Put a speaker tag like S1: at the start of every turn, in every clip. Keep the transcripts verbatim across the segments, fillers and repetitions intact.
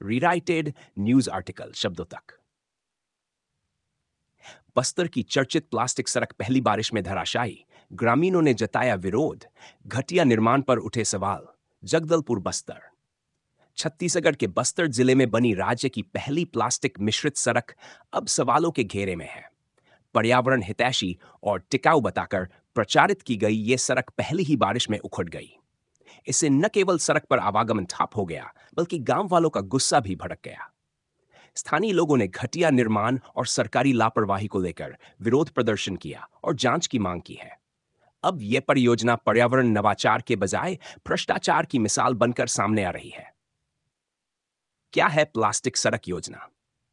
S1: रीराइटेड news article शब्दों तक। बस्तर की चर्चित प्लास्टिक सड़क पहली बारिश में धराशायी, ग्रामीणों ने जताया विरोध, घटिया निर्माण पर उठे सवाल। जगदलपुर बस्तर। छत्तीसगढ़ के बस्तर जिले में बनी राज्य की पहली प्लास्टिक मिश्रित सड़क अब सवालों के घेरे में है। पर्यावरण हितैषी और टिकाऊ बताकर प्रचारित की गई ये सड़क पहली ही बारिश में उखड़ गई। इससे न केवल सड़क पर आवागमन ठप हो गया, बल्कि गांव वालों का गुस्सा भी भड़क गया। स्थानीय लोगों ने घटिया निर्माण और सरकारी लापरवाही को लेकर विरोध प्रदर्शन किया और जांच की मांग की है। अब यह परियोजना पर्यावरण नवाचार के बजाय भ्रष्टाचार की मिसाल बनकर सामने आ रही है। क्या है प्लास्टिक सड़क योजना?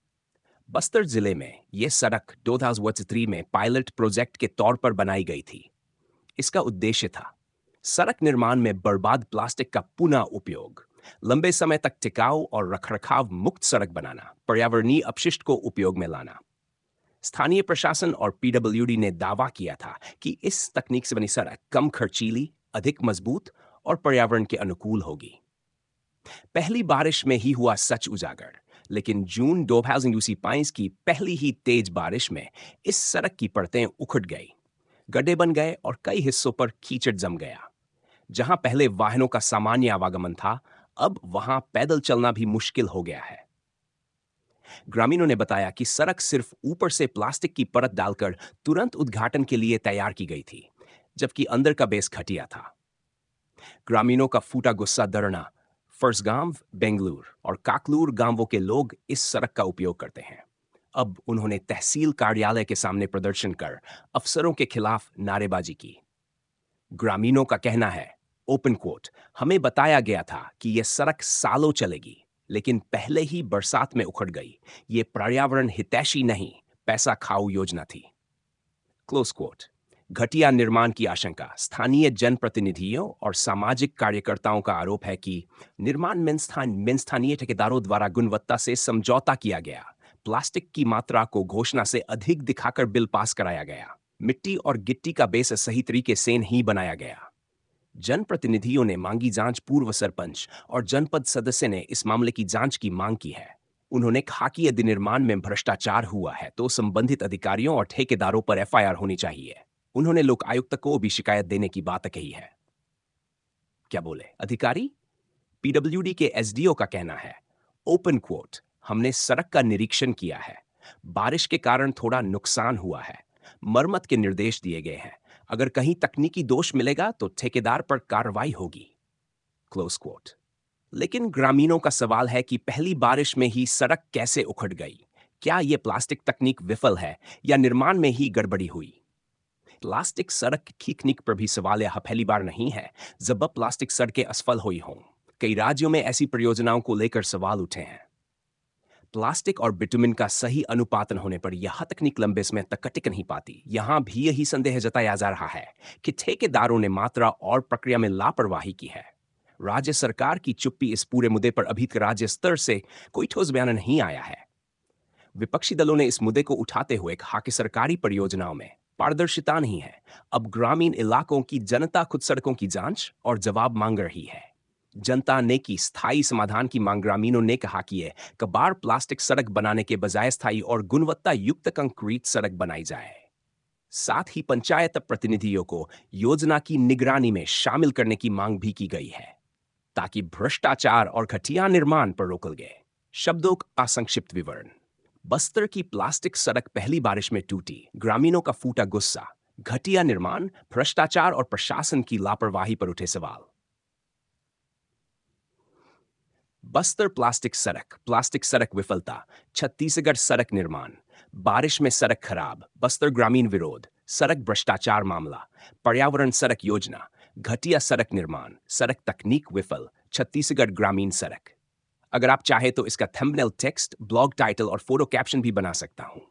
S1: बस्तर जिले में यह सड़क दो हज़ार तेरह में पायलट प्रोजेक्ट के तौर पर बनाई गई थी। इसका उद्देश्य था सड़क निर्माण में बर्बाद प्लास्टिक का पुनः उपयोग, लंबे समय तक टिकाऊ और रखरखाव मुक्त सड़क बनाना, पर्यावरणीय अपशिष्ट को उपयोग में लाना। स्थानीय प्रशासन और पीडब्ल्यूडी ने दावा किया था कि इस तकनीक से बनी सड़क कम खर्चीली, अधिक मजबूत और पर्यावरण के अनुकूल होगी। पहली बारिश में ही हुआ सच उजागर, लेकिन जून दो हज़ार बाईस की पहली ही तेज बारिश में इस सड़क की परतें उखड़ गई, गड्ढे बन गए और कई हिस्सों पर कीचड़ जम गया। जहां पहले वाहनों का सामान्य आवागमन था, अब वहां पैदल चलना भी मुश्किल हो गया है। ग्रामीणों ने बताया कि सड़क सिर्फ ऊपर से प्लास्टिक की परत डालकर तुरंत उद्घाटन के लिए तैयार की गई थी, जबकि अंदर का बेस घटिया था। ग्रामीणों का फूटा गुस्सा दरना फरसगांव, बेंगलुरु और काकलूर गांवों के लोग इस सड़क का उपयोग करते हैं। अब उन्होंने तहसील कार्यालय के सामने प्रदर्शन कर अफसरों के खिलाफ नारेबाजी की। ग्रामीणों का कहना है, ओपन कोट, हमें बताया गया था कि यह सड़क सालों चलेगी, लेकिन पहले ही बरसात में उखड़ गई। ये पर्यावरण हितैषी नहीं, पैसा खाऊ योजना थी। Close quote. घटिया निर्माण की आशंका। स्थानीय जनप्रतिनिधियों और सामाजिक कार्यकर्ताओं का आरोप है कि निर्माण में स्थान में स्थानीय ठेकेदारों द्वारा गुणवत्ता से समझौता किया गया। प्लास्टिक की मात्रा को घोषणा से अधिक दिखाकर बिल पास कराया गया। मिट्टी और गिट्टी का बेस सही तरीके से नहीं बनाया गया। जनप्रतिनिधियों ने मांगी जांच। पूर्व सरपंच और जनपद सदस्य ने इस मामले की जांच की मांग की है। उन्होंने कहा कि यदि निर्माण में भ्रष्टाचार हुआ है तो संबंधित अधिकारियों और ठेकेदारों पर एफ आई आर होनी चाहिए। उन्होंने लोक आयुक्त को भी शिकायत देने की बात कही है। क्या बोले अधिकारी? पीडब्ल्यूडी के एसडीओ का कहना है, ओपन क्वोट, हमने सड़क का निरीक्षण किया है। बारिश के कारण थोड़ा नुकसान हुआ है। मरम्मत के निर्देश दिए गए हैं। अगर कहीं तकनीकी दोष मिलेगा तो ठेकेदार पर कार्रवाई होगी। Close quote. लेकिन ग्रामीणों का सवाल है कि पहली बारिश में ही सड़क कैसे उखड़ गई? क्या यह प्लास्टिक तकनीक विफल है या निर्माण में ही गड़बड़ी हुई? प्लास्टिक सड़क तकनीक पर भी सवाल यह पहली बार नहीं है जब प्लास्टिक सड़कें असफल हुई हों। कई राज्यों में ऐसी परियोजनाओं को लेकर सवाल उठे हैं। प्लास्टिक और बिटुमिन का सही अनुपातन होने पर यह तकनीक लंबे समय तक टिक नहीं पाती। यहां भी यही संदेह जताया जा रहा है कि ठेकेदारों ने मात्रा और प्रक्रिया में लापरवाही की है। राज्य सरकार की चुप्पी इस पूरे मुद्दे पर अभी तक राज्य स्तर से कोई ठोस बयान नहीं आया है। विपक्षी दलों ने इस मुद्दे को उठाते हुए कहा कि सरकारी परियोजनाओं में पारदर्शिता नहीं है। अब ग्रामीण इलाकों की जनता खुद सड़कों की जांच और जवाब मांग रही है। जनता ने की स्थायी समाधान की मांग। ग्रामीणों ने कहा कि यह कबाड़ प्लास्टिक सड़क बनाने के बजाय स्थायी और गुणवत्ता युक्त कंक्रीट सड़क बनाई जाए। साथ ही पंचायत प्रतिनिधियों को योजना की निगरानी में शामिल करने की मांग भी की गई है, ताकि भ्रष्टाचार और घटिया निर्माण पर रोक लगे। शब्दों का संक्षिप्त विवरण। बस्तर की प्लास्टिक सड़क पहली बारिश में टूटी। ग्रामीणों का फूटा गुस्सा। घटिया निर्माण, भ्रष्टाचार और प्रशासन की लापरवाही पर उठे सवाल। बस्तर प्लास्टिक सड़क, प्लास्टिक सड़क विफलता, छत्तीसगढ़ सड़क निर्माण, बारिश में सड़क खराब, बस्तर ग्रामीण विरोध, सड़क भ्रष्टाचार मामला, पर्यावरण सड़क योजना, घटिया सड़क निर्माण, सड़क तकनीक विफल, छत्तीसगढ़ ग्रामीण सड़क। अगर आप चाहे तो इसका थंबनेल टेक्स्ट, ब्लॉग टाइटल और फोटो कैप्शन भी बना सकता हूं।